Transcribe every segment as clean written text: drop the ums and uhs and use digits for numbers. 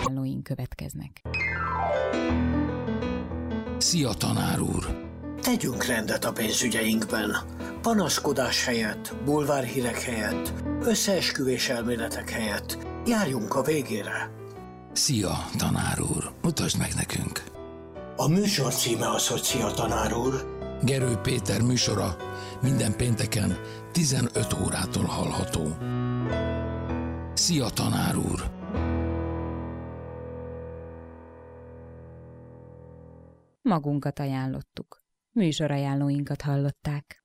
ajánlóink következnek. Szia, tanár úr! Tegyünk rendet a pénzügyeinkben. Panaszkodás helyett, bulvárhírek helyett, összeesküvés elméletek helyett járjunk a végére. Szia, tanár úr! Mutasd meg nekünk! A műsor címe az, hogy Szia, tanár úr! Gerő Péter műsora minden pénteken 15 órától hallható. Szia, tanár úr! Magunkat ajánlottuk. Műsorajánlóinkat hallották.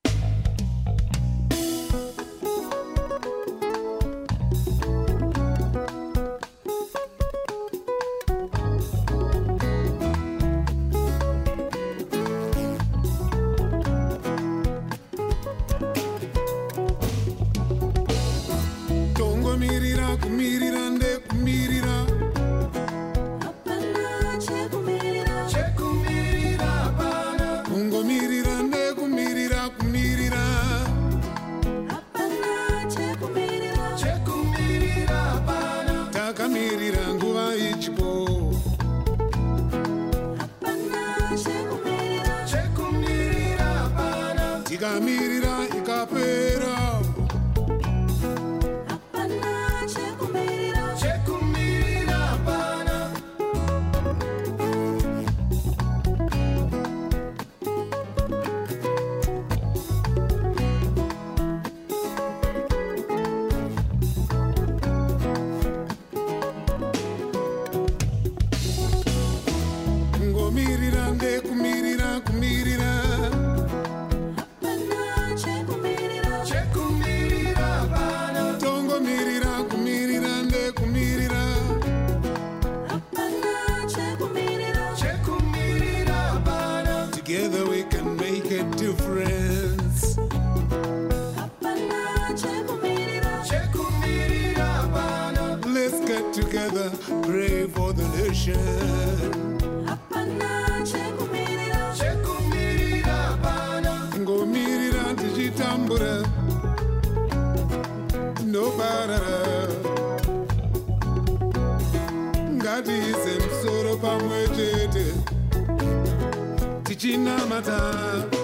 Tichina mata